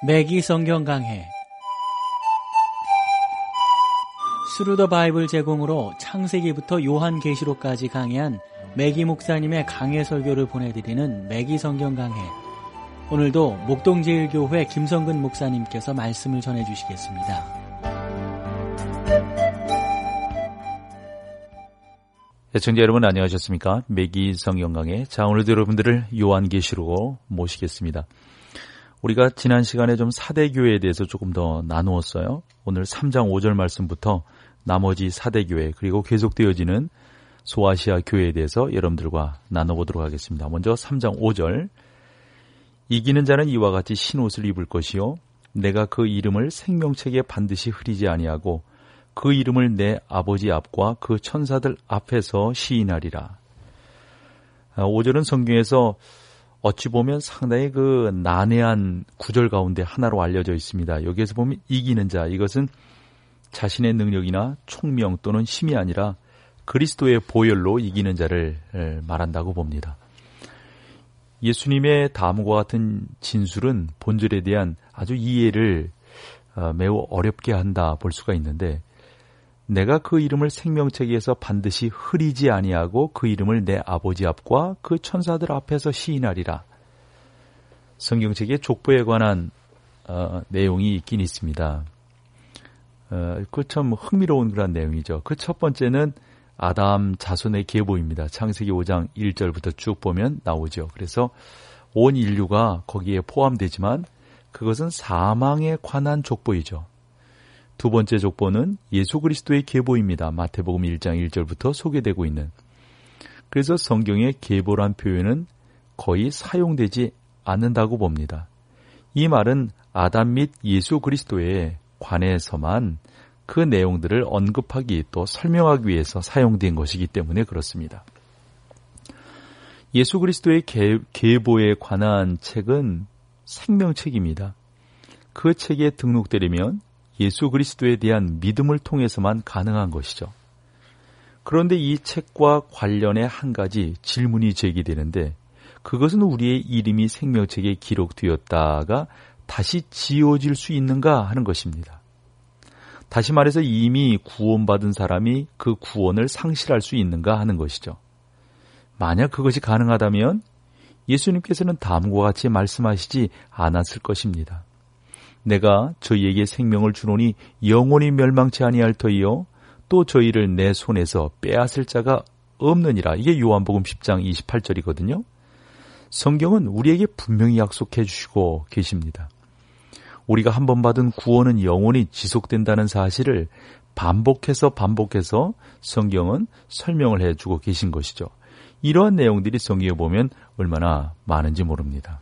매기 성경 강해 스루 더 바이블 제공으로 창세기부터 요한계시록까지 강해한 매기 목사님의 강해 설교를 보내드리는 매기 성경 강해. 오늘도 목동제일교회 김성근 목사님께서 말씀을 전해주시겠습니다. 시청자 여러분 안녕하셨습니까? 매기 성경 강해. 자, 오늘도 여러분들을 요한계시록으로 모시겠습니다. 우리가 지난 시간에 좀 사대교회에 대해서 조금 더 나누었어요. 오늘 3장 5절 말씀부터 나머지 사대교회 그리고 계속되어지는 소아시아 교회에 대해서 여러분들과 나눠보도록 하겠습니다. 먼저 3장 5절. 이기는 자는 이와 같이 흰옷을 입을 것이요 내가 그 이름을 생명책에 반드시 흐리지 아니하고 그 이름을 내 아버지 앞과 그 천사들 앞에서 시인하리라. 5절은 성경에서 어찌 보면 상당히 그 난해한 구절 가운데 하나로 알려져 있습니다. 여기에서 보면 이기는 자, 이것은 자신의 능력이나 총명 또는 힘이 아니라 그리스도의 보혈로 이기는 자를 말한다고 봅니다. 예수님의 다음과 같은 진술은 본절에 대한 아주 이해를 매우 어렵게 한다 볼 수가 있는데, 내가 그 이름을 생명책에서 반드시 흐리지 아니하고 그 이름을 내 아버지 앞과 그 천사들 앞에서 시인하리라. 성경책에 족보에 관한 내용이 있긴 있습니다. 그 참 흥미로운 그런 내용이죠. 그 첫 번째는 아담 자손의 계보입니다. 창세기 5장 1절부터 쭉 보면 나오죠. 그래서 온 인류가 거기에 포함되지만 그것은 사망에 관한 족보이죠. 두 번째 족보는 예수 그리스도의 계보입니다. 마태복음 1장 1절부터 소개되고 있는. 그래서 성경의 계보란 표현은 거의 사용되지 않는다고 봅니다. 이 말은 아담 및 예수 그리스도에 관해서만 그 내용들을 언급하기 또 설명하기 위해서 사용된 것이기 때문에 그렇습니다. 예수 그리스도의 계보에 관한 책은 생명책입니다. 그 책에 등록되려면 예수 그리스도에 대한 믿음을 통해서만 가능한 것이죠. 그런데 이 책과 관련해 한 가지 질문이 제기되는데, 그것은 우리의 이름이 생명책에 기록되었다가 다시 지워질 수 있는가 하는 것입니다. 다시 말해서 이미 구원받은 사람이 그 구원을 상실할 수 있는가 하는 것이죠. 만약 그것이 가능하다면 예수님께서는 다음과 같이 말씀하시지 않았을 것입니다. 내가 저희에게 생명을 주노니 영원히 멸망치 아니할 터이요 또 저희를 내 손에서 빼앗을 자가 없느니라. 이게 요한복음 10장 28절이거든요. 성경은 우리에게 분명히 약속해 주시고 계십니다. 우리가 한 번 받은 구원은 영원히 지속된다는 사실을 반복해서 성경은 설명을 해주고 계신 것이죠. 이러한 내용들이 성경에 보면 얼마나 많은지 모릅니다.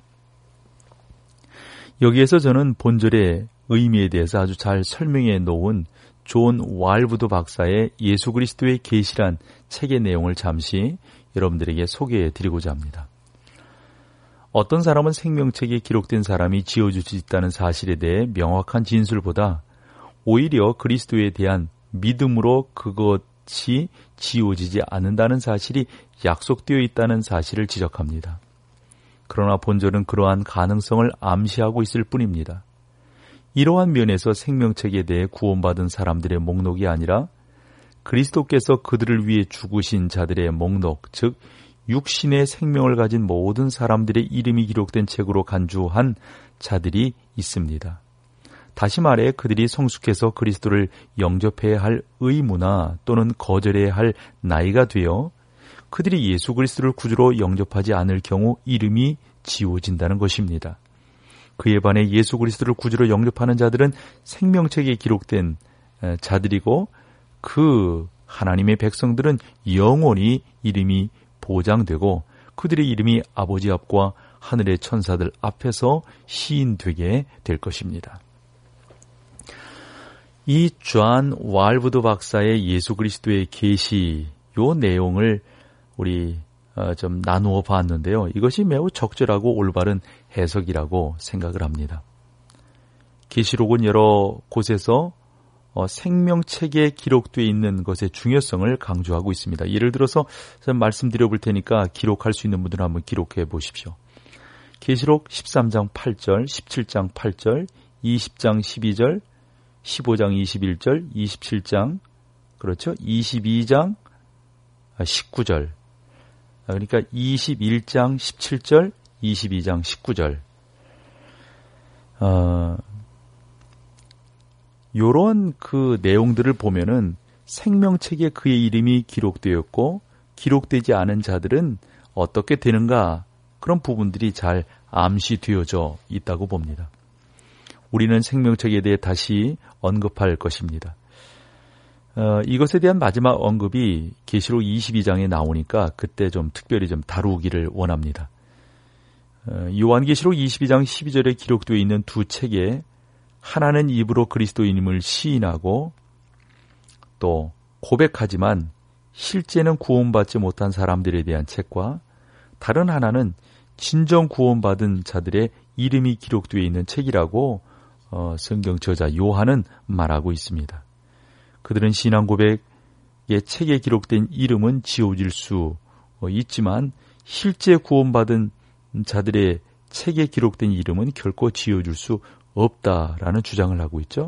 여기에서 저는 본절의 의미에 대해서 아주 잘 설명해 놓은 존 왈브드 박사의 예수 그리스도의 계시란 책의 내용을 잠시 여러분들에게 소개해 드리고자 합니다. 어떤 사람은 생명책에 기록된 사람이 지어줄 수 있다는 사실에 대해 명확한 진술보다 오히려 그리스도에 대한 믿음으로 그것이 지워지지 않는다는 사실이 약속되어 있다는 사실을 지적합니다. 그러나 본절은 그러한 가능성을 암시하고 있을 뿐입니다. 이러한 면에서 생명책에 대해 구원받은 사람들의 목록이 아니라 그리스도께서 그들을 위해 죽으신 자들의 목록, 즉 육신의 생명을 가진 모든 사람들의 이름이 기록된 책으로 간주한 자들이 있습니다. 다시 말해 그들이 성숙해서 그리스도를 영접해야 할 의무나 또는 거절해야 할 나이가 되어 그들이 예수 그리스도를 구주로 영접하지 않을 경우 이름이 지워진다는 것입니다. 그에 반해 예수 그리스도를 구주로 영접하는 자들은 생명책에 기록된 자들이고 그 하나님의 백성들은 영원히 이름이 보장되고 그들의 이름이 아버지 앞과 하늘의 천사들 앞에서 시인되게 될 것입니다. 이 존 왈브드 박사의 예수 그리스도의 계시 요 내용을 우리 좀 나누어 봤는데요. 이것이 매우 적절하고 올바른 해석이라고 생각을 합니다. 계시록은 여러 곳에서 생명책에 기록되어 있는 것의 중요성을 강조하고 있습니다. 예를 들어서 말씀드려 볼 테니까 기록할 수 있는 분들은 한번 기록해 보십시오. 계시록 13장 8절, 17장 8절, 20장 12절, 15장 21절, 27장, 그렇죠? 22장 19절. 그러니까 21장 17절, 22장 19절. 요런 그 내용들을 보면은 생명책에 그의 이름이 기록되었고 기록되지 않은 자들은 어떻게 되는가, 그런 부분들이 잘 암시되어져 있다고 봅니다. 우리는 생명책에 대해 다시 언급할 것입니다. 이것에 대한 마지막 언급이 계시록 22장에 나오니까 그때 좀 특별히 좀 다루기를 원합니다. 요한계시록 22장 12절에 기록되어 있는 두 책에 하나는 입으로 그리스도인임을 시인하고 또 고백하지만 실제는 구원받지 못한 사람들에 대한 책과 다른 하나는 진정 구원받은 자들의 이름이 기록되어 있는 책이라고 성경 저자 요한은 말하고 있습니다. 그들은 신앙 고백의 책에 기록된 이름은 지워질 수 있지만 실제 구원받은 자들의 책에 기록된 이름은 결코 지워질 수 없다라는 주장을 하고 있죠.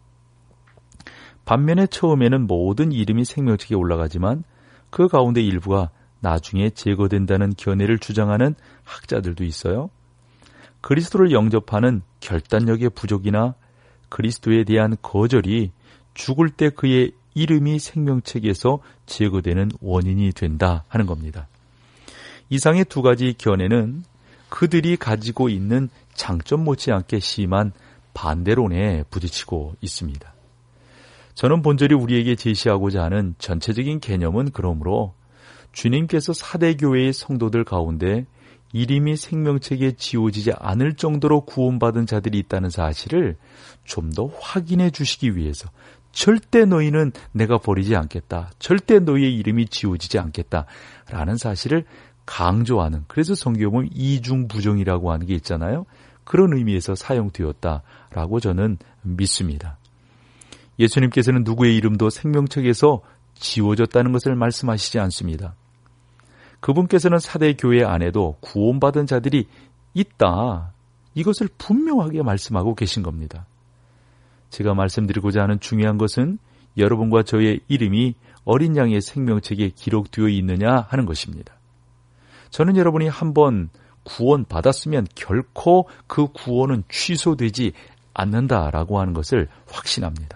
반면에 처음에는 모든 이름이 생명책에 올라가지만 그 가운데 일부가 나중에 제거된다는 견해를 주장하는 학자들도 있어요. 그리스도를 영접하는 결단력의 부족이나 그리스도에 대한 거절이 죽을 때 그의 이름이 생명책에서 제거되는 원인이 된다 하는 겁니다. 이상의 두 가지 견해는 그들이 가지고 있는 장점 못지않게 심한 반대론에 부딪히고 있습니다. 저는 본절이 우리에게 제시하고자 하는 전체적인 개념은 그러므로 주님께서 사대교회의 성도들 가운데 이름이 생명책에 지워지지 않을 정도로 구원받은 자들이 있다는 사실을 좀 더 확인해 주시기 위해서 절대 너희는 내가 버리지 않겠다, 절대 너희의 이름이 지워지지 않겠다 라는 사실을 강조하는, 그래서 성경은 이중부정이라고 하는 게 있잖아요. 그런 의미에서 사용되었다라고 저는 믿습니다. 예수님께서는 누구의 이름도 생명책에서 지워졌다는 것을 말씀하시지 않습니다. 그분께서는 사대교회 안에도 구원받은 자들이 있다, 이것을 분명하게 말씀하고 계신 겁니다. 제가 말씀드리고자 하는 중요한 것은 여러분과 저의 이름이 어린 양의 생명책에 기록되어 있느냐 하는 것입니다. 저는 여러분이 한번 구원받았으면 결코 그 구원은 취소되지 않는다라고 하는 것을 확신합니다.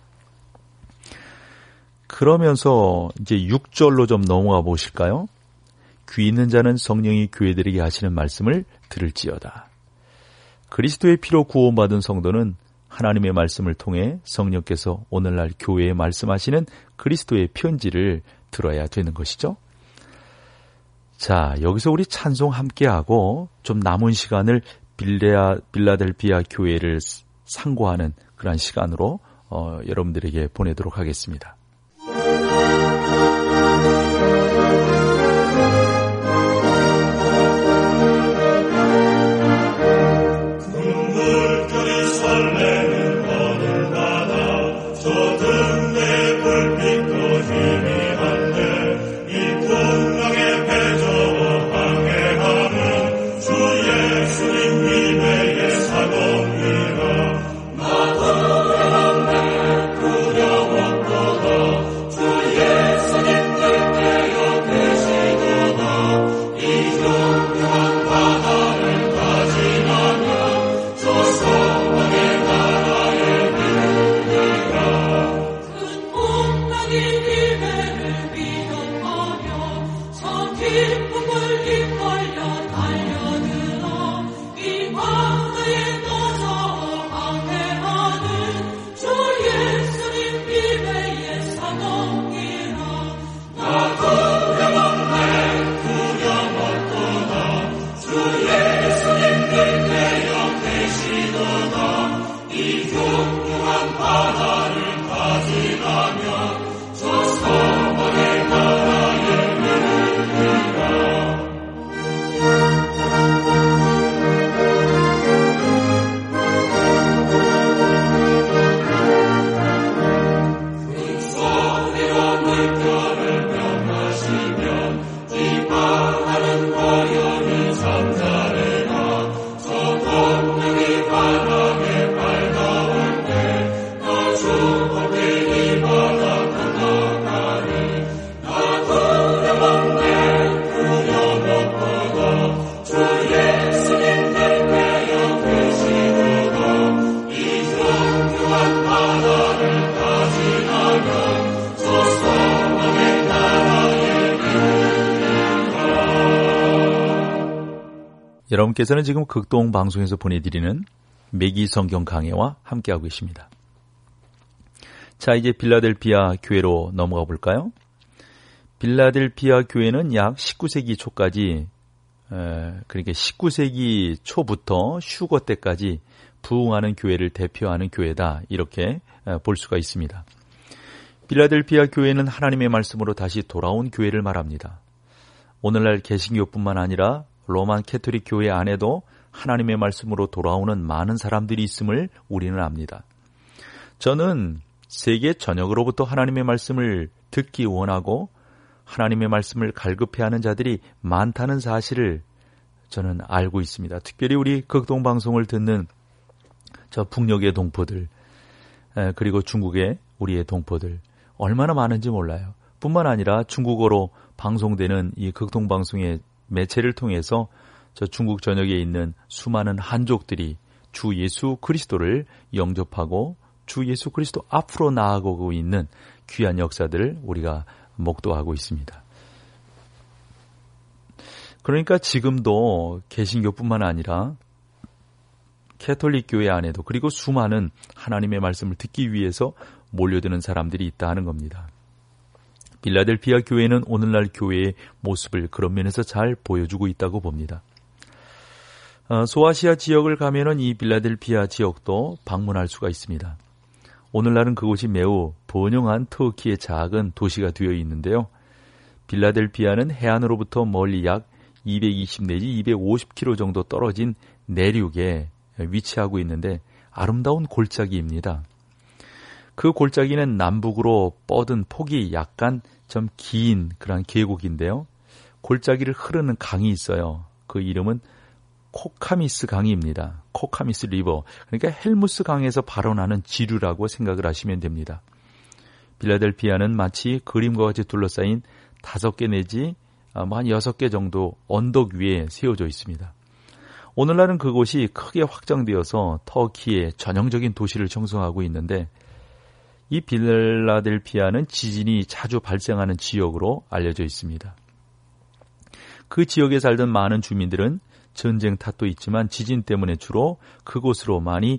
그러면서 이제 6절로 좀 넘어가 보실까요? 귀 있는 자는 성령이 교회들에게 하시는 말씀을 들을지어다. 그리스도의 피로 구원받은 성도는 하나님의 말씀을 통해 성령께서 오늘날 교회에 말씀하시는 그리스도의 편지를 들어야 되는 것이죠. 자, 여기서 우리 찬송 함께하고 좀 남은 시간을 빌라델피아 교회를 상고하는 그런 시간으로 여러분들에게 보내도록 하겠습니다. 저 소망의 나라의 이르리라. 여러분께서는 지금 극동 방송에서 보내드리는 매기 성경 강해와 함께하고 계십니다. 자, 이제 빌라델피아 교회로 넘어가 볼까요? 빌라델피아 교회는 약 19세기 초까지, 그러니까 19세기 초부터 휴거 때까지 부흥하는 교회를 대표하는 교회다, 이렇게 볼 수가 있습니다. 빌라델피아 교회는 하나님의 말씀으로 다시 돌아온 교회를 말합니다. 오늘날 개신교뿐만 아니라 로만 캐토릭 교회 안에도 하나님의 말씀으로 돌아오는 많은 사람들이 있음을 우리는 압니다. 저는 세계 전역으로부터 하나님의 말씀을 듣기 원하고 하나님의 말씀을 갈급해하는 자들이 많다는 사실을 저는 알고 있습니다. 특별히 우리 극동방송을 듣는 저 북녘의 동포들, 그리고 중국의 우리의 동포들 얼마나 많은지 몰라요. 뿐만 아니라 중국어로 방송되는 이 극동방송의 매체를 통해서 저 중국 전역에 있는 수많은 한족들이 주 예수 그리스도를 영접하고 주 예수 그리스도 앞으로 나아가고 있는 귀한 역사들을 우리가 목도하고 있습니다. 그러니까 지금도 개신교뿐만 아니라 캐톨릭 교회 안에도, 그리고 수많은 하나님의 말씀을 듣기 위해서 몰려드는 사람들이 있다 하는 겁니다. 빌라델피아 교회는 오늘날 교회의 모습을 그런 면에서 잘 보여주고 있다고 봅니다. 소아시아 지역을 가면은 이 빌라델피아 지역도 방문할 수가 있습니다. 오늘날은 그곳이 매우 번영한 터키의 작은 도시가 되어 있는데요. 빌라델피아는 해안으로부터 멀리 약 220 내지 250km 정도 떨어진 내륙에 위치하고 있는데 아름다운 골짜기입니다. 그 골짜기는 남북으로 뻗은 폭이 약간 좀 긴 그런 계곡인데요. 골짜기를 흐르는 강이 있어요. 그 이름은 코카미스 강입니다. 코카미스 리버. 그러니까 헬무스 강에서 발원하는 지류라고 생각을 하시면 됩니다. 빌라델피아는 마치 그림과 같이 둘러싸인 5개 내지 한 6개 정도 언덕 위에 세워져 있습니다. 오늘날은 그곳이 크게 확장되어서 터키의 전형적인 도시를 형성하고 있는데 이 빌라델피아는 지진이 자주 발생하는 지역으로 알려져 있습니다. 그 지역에 살던 많은 주민들은 전쟁 탓도 있지만 지진 때문에 주로 그곳으로 많이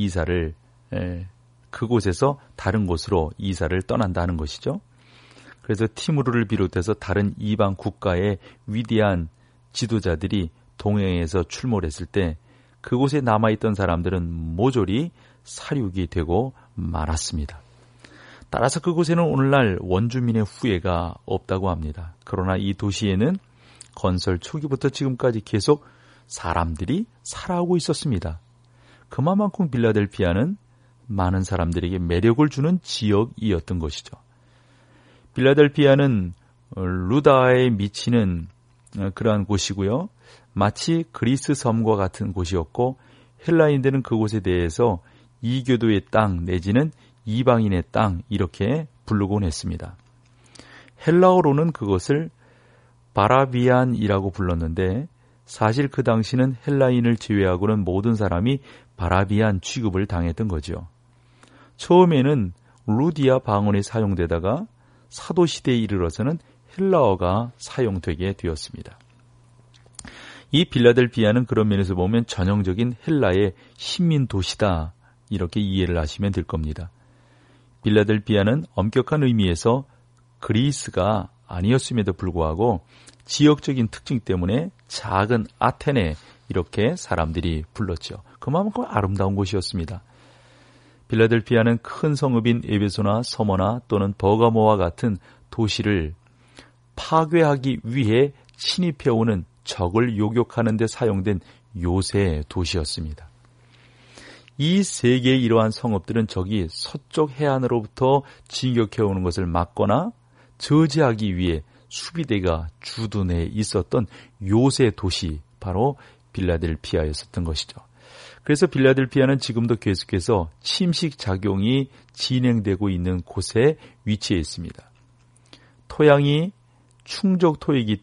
그곳에서 다른 곳으로 이사를 떠난다는 것이죠. 그래서 티무르를 비롯해서 다른 이방 국가의 위대한 지도자들이 동해에서 출몰했을 때 그곳에 남아있던 사람들은 모조리 사륙이 되고 말았습니다. 따라서 그곳에는 오늘날 원주민의 후예가 없다고 합니다. 그러나 이 도시에는 건설 초기부터 지금까지 계속 사람들이 살아오고 있었습니다. 그만큼 빌라델피아는 많은 사람들에게 매력을 주는 지역이었던 것이죠. 빌라델피아는 루다에 미치는 그러한 곳이고요. 마치 그리스 섬과 같은 곳이었고 헬라인들은 그곳에 대해서 이교도의 땅 내지는 이방인의 땅 이렇게 부르곤 했습니다. 헬라어로는 그것을 바라비안이라고 불렀는데 사실 그 당시는 헬라인을 제외하고는 모든 사람이 바라비안 취급을 당했던 거죠. 처음에는 루디아 방언이 사용되다가 사도시대에 이르러서는 헬라어가 사용되게 되었습니다. 이 빌라델피아는 그런 면에서 보면 전형적인 헬라의 식민 도시다 이렇게 이해를 하시면 될 겁니다. 빌라델피아는 엄격한 의미에서 그리스가 아니었음에도 불구하고 지역적인 특징 때문에 작은 아테네 이렇게 사람들이 불렀죠. 그만큼 아름다운 곳이었습니다. 빌라델피아는 큰 성읍인 에베소나 서머나 또는 버가모와 같은 도시를 파괴하기 위해 침입해오는 적을 요격하는 데 사용된 요새 도시였습니다. 이 세 개의 이러한 성읍들은 적이 서쪽 해안으로부터 진격해오는 것을 막거나 저지하기 위해 수비대가 주둔해 있었던 요새 도시 바로 빌라델피아였었던 것이죠. 그래서 빌라델피아는 지금도 계속해서 침식 작용이 진행되고 있는 곳에 위치해 있습니다. 토양이 충적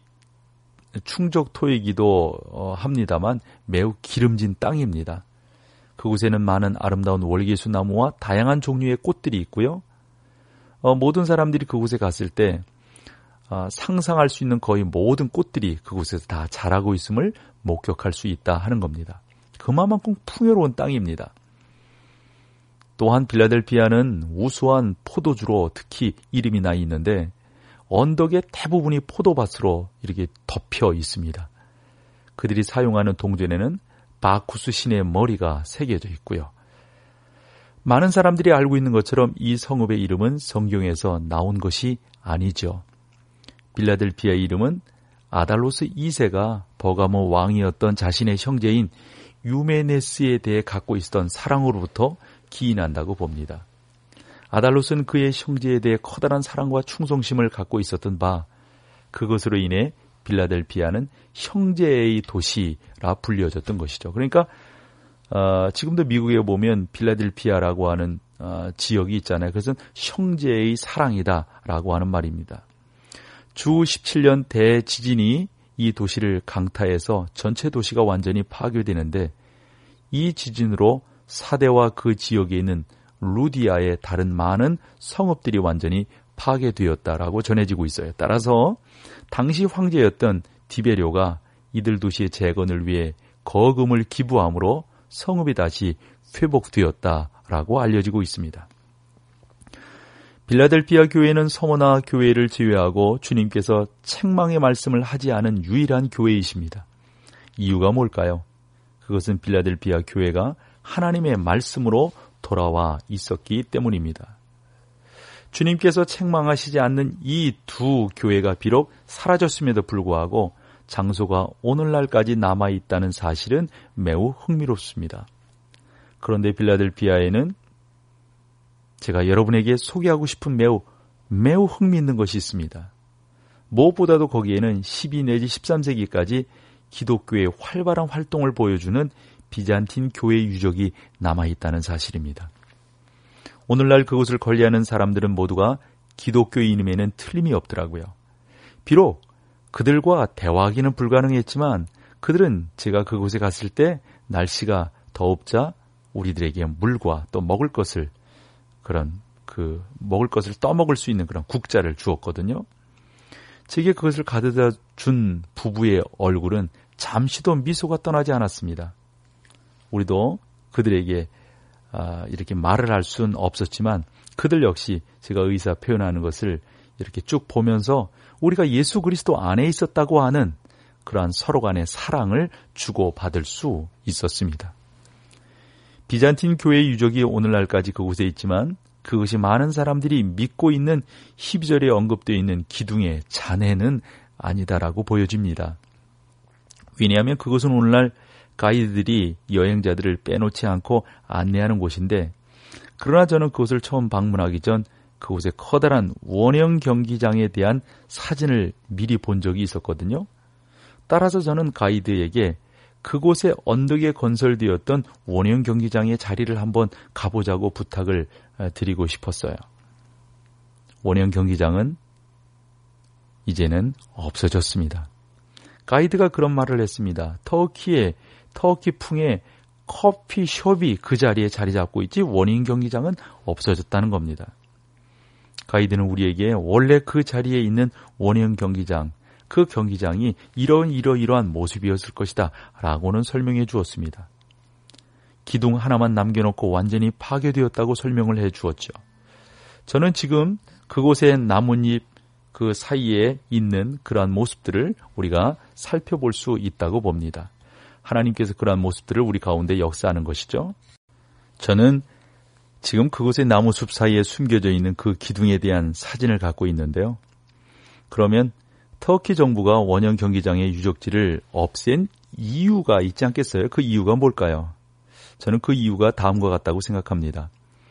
토이기도 합니다만 매우 기름진 땅입니다. 그곳에는 많은 아름다운 월계수 나무와 다양한 종류의 꽃들이 있고요. 모든 사람들이 그곳에 갔을 때 상상할 수 있는 거의 모든 꽃들이 그곳에서 다 자라고 있음을 목격할 수 있다 하는 겁니다. 그만큼 풍요로운 땅입니다. 또한 빌라델피아는 우수한 포도주로 특히 이름이 나 있는데 언덕의 대부분이 포도밭으로 이렇게 덮여 있습니다. 그들이 사용하는 동전에는 바쿠스 신의 머리가 새겨져 있고요. 많은 사람들이 알고 있는 것처럼 이 성읍의 이름은 성경에서 나온 것이 아니죠. 빌라델피아의 이름은 아달로스 2세가 버가모 왕이었던 자신의 형제인 유메네스에 대해 갖고 있었던 사랑으로부터 기인한다고 봅니다. 아달로스는 그의 형제에 대해 커다란 사랑과 충성심을 갖고 있었던 바, 그것으로 인해 빌라델피아는 형제의 도시라 불려졌던 것이죠. 그러니까 지금도 미국에 보면 빌라델피아라고 하는 지역이 있잖아요. 그것은 형제의 사랑이다라고 하는 말입니다. 주 17년 대지진이 이 도시를 강타해서 전체 도시가 완전히 파괴되는데 이 지진으로 사대와 그 지역에 있는 루디아의 다른 많은 성읍들이 완전히 파괴되었다라고 전해지고 있어요. 따라서 당시 황제였던 디베료가 이들 도시의 재건을 위해 거금을 기부함으로 성읍이 다시 회복되었다라고 알려지고 있습니다. 빌라델피아 교회는 서머나 교회를 제외하고 주님께서 책망의 말씀을 하지 않은 유일한 교회이십니다. 이유가 뭘까요? 그것은 빌라델피아 교회가 하나님의 말씀으로 돌아와 있었기 때문입니다. 주님께서 책망하시지 않는 이 두 교회가 비록 사라졌음에도 불구하고 장소가 오늘날까지 남아있다는 사실은 매우 흥미롭습니다. 그런데 빌라델피아에는 제가 여러분에게 소개하고 싶은 매우 흥미있는 것이 있습니다. 무엇보다도 거기에는 12 내지 13세기까지 기독교의 활발한 활동을 보여주는 비잔틴 교회 유적이 남아있다는 사실입니다. 오늘날 그곳을 관리하는 사람들은 모두가 기독교인임에는 틀림이 없더라고요. 비록 그들과 대화하기는 불가능했지만 그들은 제가 그곳에 갔을 때 날씨가 더웁자 우리들에게 물과 또 먹을 것을 떠먹을 수 있는 그런 국자를 주었거든요. 제게 그것을 가져다 준 부부의 얼굴은 잠시도 미소가 떠나지 않았습니다. 우리도 그들에게 이렇게 말을 할 수는 없었지만 그들 역시 제가 의사 표현하는 것을 이렇게 쭉 보면서 우리가 예수 그리스도 안에 있었다고 하는 그러한 서로 간의 사랑을 주고받을 수 있었습니다. 비잔틴 교회의 유적이 오늘날까지 그곳에 있지만 그것이 많은 사람들이 믿고 있는 12절에 언급되어 있는 기둥의 잔해는 아니다라고 보여집니다. 왜냐하면 그것은 오늘날 가이드들이 여행자들을 빼놓지 않고 안내하는 곳인데 그러나 저는 그곳을 처음 방문하기 전 그곳의 커다란 원형 경기장에 대한 사진을 미리 본 적이 있었거든요. 따라서 저는 가이드에게 그곳의 언덕에 건설되었던 원형 경기장의 자리를 한번 가보자고 부탁을 드리고 싶었어요. 원형 경기장은 이제는 없어졌습니다. 가이드가 그런 말을 했습니다. 터키풍의 커피숍이 그 자리에 자리 잡고 있지 원형 경기장은 없어졌다는 겁니다. 가이드는 우리에게 원래 그 자리에 있는 원형 경기장, 그 경기장이 이러이러한 모습이었을 것이다 라고는 설명해 주었습니다. 기둥 하나만 남겨놓고 완전히 파괴되었다고 설명을 해 주었죠. 저는 지금 그곳의 나뭇잎 그 사이에 있는 그러한 모습들을 우리가 살펴볼 수 있다고 봅니다. 하나님께서 그러한 모습들을 우리 가운데 역사하는 것이죠. 저는 지금 그곳의 나무숲 사이에 숨겨져 있는 그 기둥에 대한 사진을 갖고 있는데요. 그러면 터키 정부가 원형 경기장의 유적지를 없앤 이유가 있지 않겠어요? 그 이유가 뭘까요? 저는 그 이유가 다음과 같다고 생각합니다.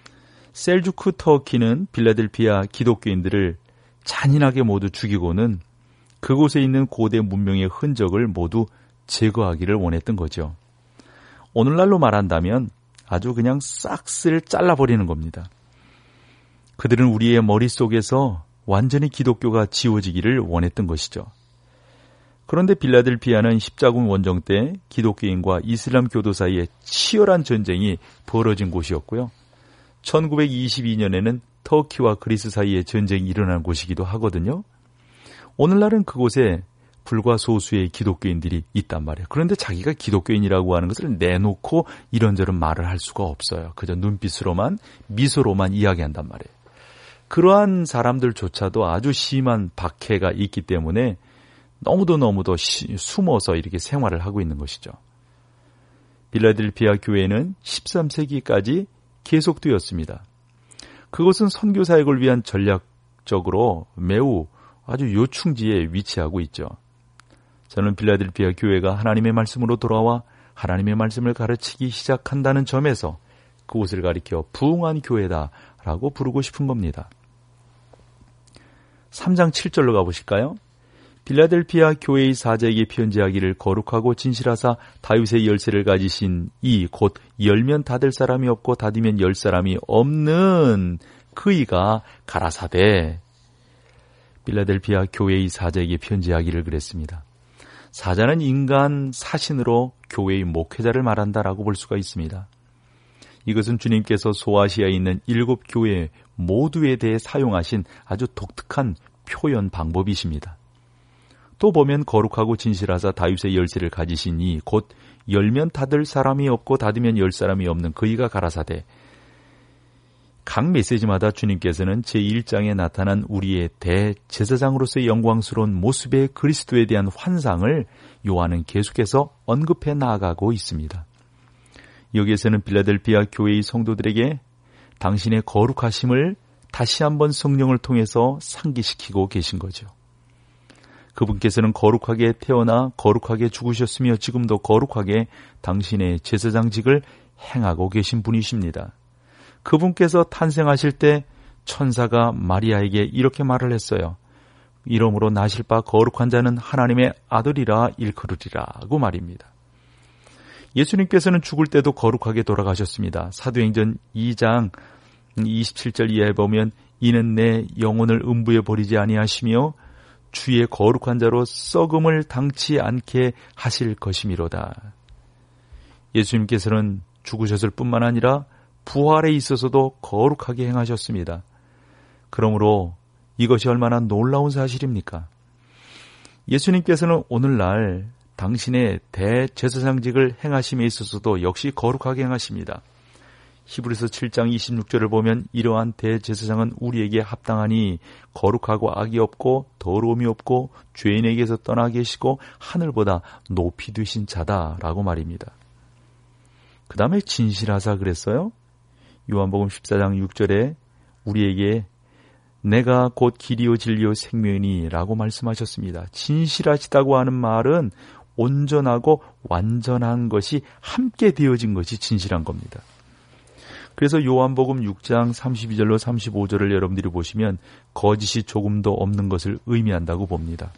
셀주크 터키는 빌라델피아 기독교인들을 잔인하게 모두 죽이고는 그곳에 있는 고대 문명의 흔적을 모두 제거하기를 원했던 거죠. 오늘날로 말한다면 아주 그냥 싹쓸 잘라버리는 겁니다. 그들은 우리의 머릿속에서 완전히 기독교가 지워지기를 원했던 것이죠. 그런데 빌라델피아는 십자군 원정 때 기독교인과 이슬람 교도 사이에 치열한 전쟁이 벌어진 곳이었고요. 1922년에는 터키와 그리스 사이에 전쟁이 일어난 곳이기도 하거든요. 오늘날은 그곳에 불과 소수의 기독교인들이 있단 말이에요. 그런데 자기가 기독교인이라고 하는 것을 내놓고 이런저런 말을 할 수가 없어요. 그저 눈빛으로만, 미소로만 이야기한단 말이에요. 그러한 사람들조차도 아주 심한 박해가 있기 때문에 너무도 숨어서 이렇게 생활을 하고 있는 것이죠. 빌라델피아 교회는 13세기까지 계속되었습니다. 그것은 선교 사역을 위한 전략적으로 매우 아주 요충지에 위치하고 있죠. 저는 빌라델피아 교회가 하나님의 말씀으로 돌아와 하나님의 말씀을 가르치기 시작한다는 점에서 그곳을 가리켜 부흥한 교회다라고 부르고 싶은 겁니다. 3장 7절로 가보실까요? 빌라델피아 교회의 사자에게 편지하기를 거룩하고 진실하사 다윗의 열쇠를 가지신 이 곧 열면 닫을 사람이 없고 닫으면 열 사람이 없는 그이가 가라사대. 빌라델피아 교회의 사자에게 편지하기를 그랬습니다. 사자는 인간 사신으로 교회의 목회자를 말한다라고 볼 수가 있습니다. 이것은 주님께서 소아시아에 있는 7교회 모두에 대해 사용하신 아주 독특한 표현 방법이십니다. 또 보면 거룩하고 진실하사 다윗의 열쇠를 가지시니 곧 열면 닫을 사람이 없고 닫으면 열 사람이 없는 그이가 가라사대. 각 메시지마다 주님께서는 제1장에 나타난 우리의 대제사장으로서의 영광스러운 모습의 그리스도에 대한 환상을 요한은 계속해서 언급해 나아가고 있습니다. 여기에서는 빌라델피아 교회의 성도들에게 당신의 거룩하심을 다시 한번 성령을 통해서 상기시키고 계신 거죠. 그분께서는 거룩하게 태어나 거룩하게 죽으셨으며 지금도 거룩하게 당신의 제사장직을 행하고 계신 분이십니다. 그분께서 탄생하실 때 천사가 마리아에게 이렇게 말을 했어요. 이러므로 나실 바 거룩한 자는 하나님의 아들이라 일컬으리라고 말입니다. 예수님께서는 죽을 때도 거룩하게 돌아가셨습니다. 사도행전 2장 27절 이하에 보면 이는 내 영혼을 음부에 버리지 아니하시며 주의 거룩한 자로 썩음을 당치 않게 하실 것이미로다. 예수님께서는 죽으셨을 뿐만 아니라 부활에 있어서도 거룩하게 행하셨습니다. 그러므로 이것이 얼마나 놀라운 사실입니까? 예수님께서는 오늘날 당신의 대제사장직을 행하심에 있어서도 역시 거룩하게 행하십니다. 히브리서 7장 26절을 보면 이러한 대제사장은 우리에게 합당하니 거룩하고 악이 없고 더러움이 없고 죄인에게서 떠나 계시고 하늘보다 높이 되신 자다라고 말입니다. 그 다음에 진실하사 그랬어요. 요한복음 14장 6절에 우리에게 내가 곧 길이요 진리요 생명이라고 말씀하셨습니다. 진실하시다고 하는 말은 온전하고 완전한 것이 함께 되어진 것이 진실한 겁니다. 그래서 요한복음 6장 32절로 35절을 여러분들이 보시면 거짓이 조금도 없는 것을 의미한다고 봅니다.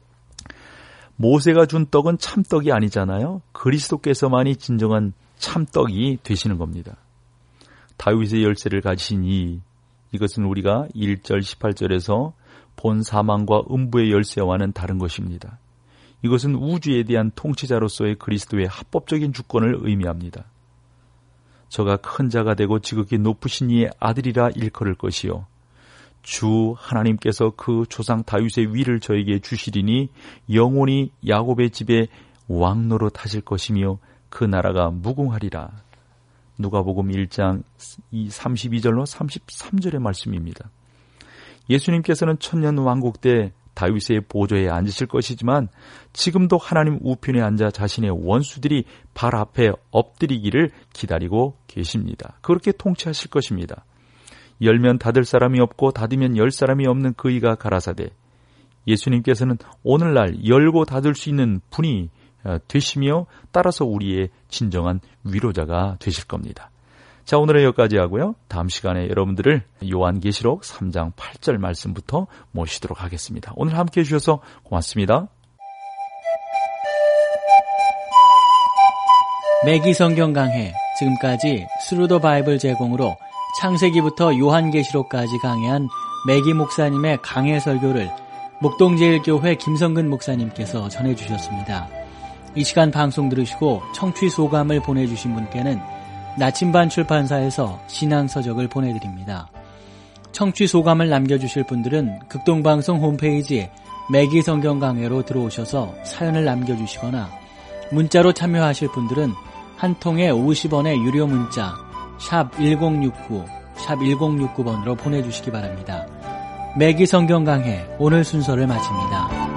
모세가 준 떡은 참떡이 아니잖아요. 그리스도께서만이 진정한 참떡이 되시는 겁니다. 다윗의 열쇠를 가지신 이것은 우리가 1절 18절에서 본 사망과 음부의 열쇠와는 다른 것입니다. 이것은 우주에 대한 통치자로서의 그리스도의 합법적인 주권을 의미합니다. 저가 큰 자가 되고 지극히 높으신 이의 아들이라 일컬을 것이요 주 하나님께서 그 조상 다윗의 위를 저에게 주시리니 영원히 야곱의 집에 왕노릇 하실 것이며 그 나라가 무궁하리라. 누가복음 1장 32절로 33절의 말씀입니다. 예수님께서는 천년 왕국 때 다윗의 보좌에 앉으실 것이지만 지금도 하나님 우편에 앉아 자신의 원수들이 발 앞에 엎드리기를 기다리고 계십니다. 그렇게 통치하실 것입니다. 열면 닫을 사람이 없고 닫으면 열 사람이 없는 그이가 가라사대. 예수님께서는 오늘날 열고 닫을 수 있는 분이 되시며 따라서 우리의 진정한 위로자가 되실 겁니다. 자, 오늘은 여기까지 하고요. 다음 시간에 여러분들을 요한계시록 3장 8절 말씀부터 모시도록 하겠습니다. 오늘 함께해 주셔서 고맙습니다. 매기 성경 강해, 지금까지 스루더 바이블 제공으로 창세기부터 요한계시록까지 강해한 매기 목사님의 강해 설교를 목동제일교회 김성근 목사님께서 전해주셨습니다. 이 시간 방송 들으시고 청취 소감을 보내주신 분께는 나침반 출판사에서 신앙서적을 보내드립니다. 청취 소감을 남겨주실 분들은 극동방송 홈페이지에 매기 성경 강해로 들어오셔서 사연을 남겨주시거나 문자로 참여하실 분들은 한 통에 50원의 유료 문자 샵 1069, 샵 1069번으로 보내주시기 바랍니다. 매기 성경 강해 오늘 순서를 마칩니다.